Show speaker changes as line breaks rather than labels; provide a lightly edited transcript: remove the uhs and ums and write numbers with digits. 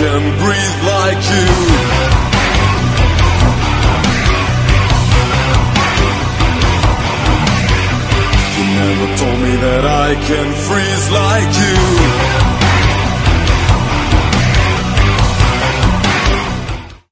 can breathe like you. You never told me that I can freeze like you.